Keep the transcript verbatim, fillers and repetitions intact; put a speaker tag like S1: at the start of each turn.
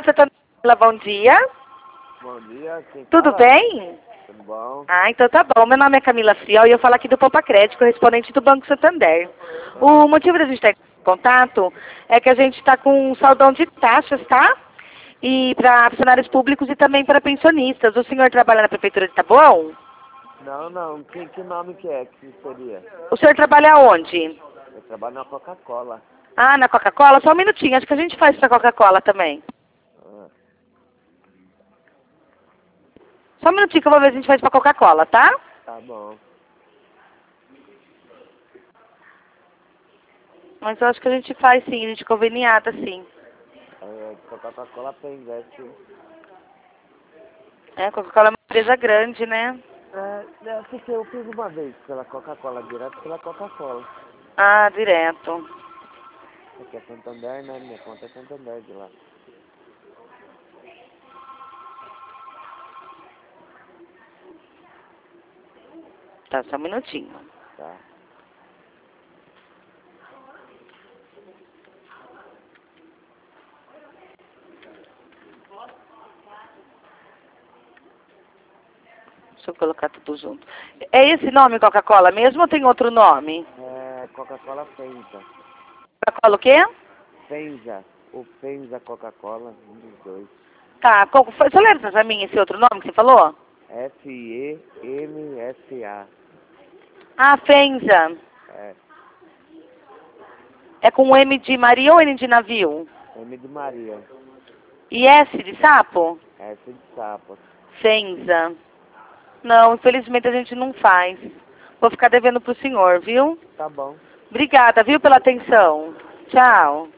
S1: Santander, bom dia.
S2: Bom dia, quem
S1: Tudo
S2: fala?
S1: bem?
S2: Tudo bom?
S1: Ah, então tá bom. Meu nome é Camila Fiol e eu falo aqui do Poupa Crédito, correspondente do Banco Santander. O motivo da gente estar em contato é que a gente está com um saldão de taxas, tá? E para funcionários públicos e também para pensionistas. O senhor trabalha na Prefeitura de Taboão?
S2: Não, não, que, que nome que é que seria?
S1: O senhor trabalha onde?
S2: Eu trabalho na Coca-Cola.
S1: Ah, na Coca-Cola? Só um minutinho, acho que a gente faz para Coca-Cola também.
S2: Ah,
S1: Só um minutinho que eu vou ver se a gente faz para Coca-Cola, tá?
S2: tá bom.
S1: Mas eu acho que a gente faz sim, a gente conveniata sim.
S2: É, Coca-Cola tem, né?
S1: É, Coca-Cola é uma empresa grande, né?
S2: É, é, porque eu fiz uma vez pela Coca-Cola, direto pela Coca-Cola.
S1: Ah, direto.
S2: Aqui é Santander, né? Minha conta é Santander de lá.
S1: Tá, só um minutinho.
S2: Tá.
S1: Deixa eu colocar tudo junto. É esse nome Coca-Cola mesmo ou tem outro nome?
S2: É, Coca-Cola Penza.
S1: Coca-Cola o quê?
S2: Penza. O Penza Coca-Cola, um dos dois.
S1: Tá, qual, foi, você lembra pra mim esse outro nome que você falou?
S2: F E M S A.
S1: Ah, Fenza.
S2: É,
S1: É com M de Maria ou N de navio?
S2: M de Maria.
S1: E S de sapo?
S2: S de sapo.
S1: Fenza. Não, infelizmente a gente não faz. Vou ficar devendo pro senhor, viu?
S2: Tá bom.
S1: Obrigada, viu, pela atenção. Tchau.